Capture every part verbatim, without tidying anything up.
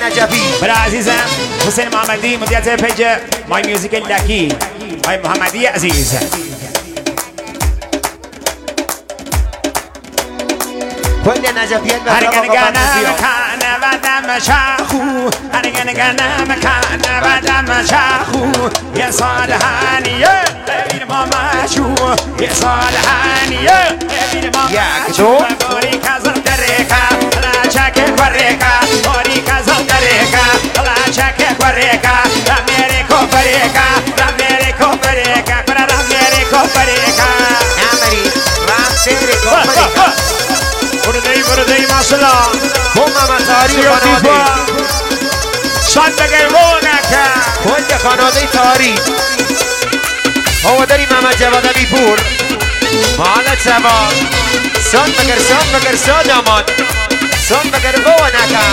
نجفی. برای عزیزم حسین محمدی مدیریت پیج مای میوزیک لکی آقای محمدی عزیز. كل نجفيين هرگن گنه مکان و دم شاخو هرگن گنه مکان و دم شاخو یه سال هنیه ببین ما مشو یه سال هنیه ببین ما مشو باری کازم درکا لا چک کریکا باری کازم درکا لا چک کریکا رامیریکو کریکا رامیریکو کریکا کرا رامیریکو کریکا نامری رامیریکو کریکا. بردهی بردهی ماشالله هم مطاری خانواده شاد بگه وونکه کل خانواده تاری هو داری محمد جواد بیپور مالت سوا سان بگر سان بگر سا داماد سان بگر وونکه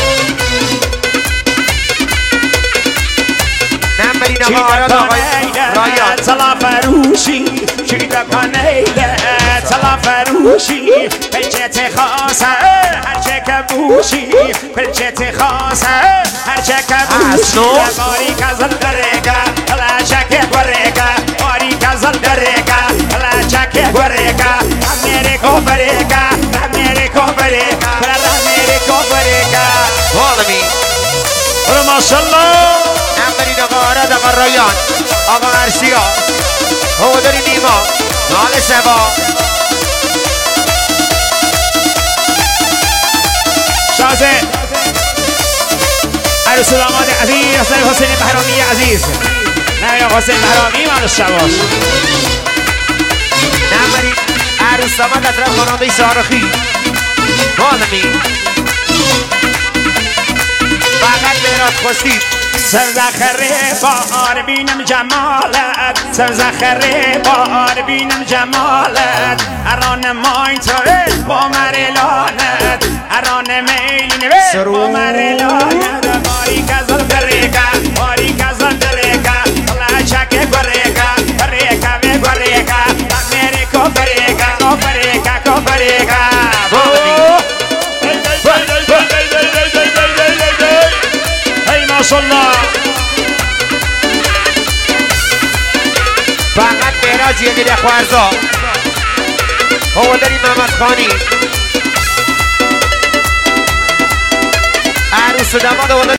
نمبری نهارات آقای رایان تلا فروشی چیدا کنیده تلا فروشی پلچت خاصه هرچه کبوشی پلچت خاصه هرچه کبوشی باری کازل درگا لا چک برگا باری کازل درگا لا چک برگا میرے کو برگا میرے کو برگا میرے کو برگا والمی ماشاءالله نمبری نهارات آقای رایان آقا عرشیا هو داری نیما مال سوا شازه عروس داماد عزیز حسین حسین بهرامی عزیز نه حسین بهرامی مال شباش نمبری عروس داماد اطراف خانواده شارخی بالمی فقط برات خوشید سرزخره بار بینم جمالت سرزخره بار بینم جمالت اران ماین توه با مرلانت اران میلین به با مرلانت باری کزل درگا باری کزل درگا لا چک برگا برگا و برگا امریکا برگا کو برگا کو برگا ماشاءالله فقط مهراج یه میره خوارزا هو داری محمد خانی عروس و داماد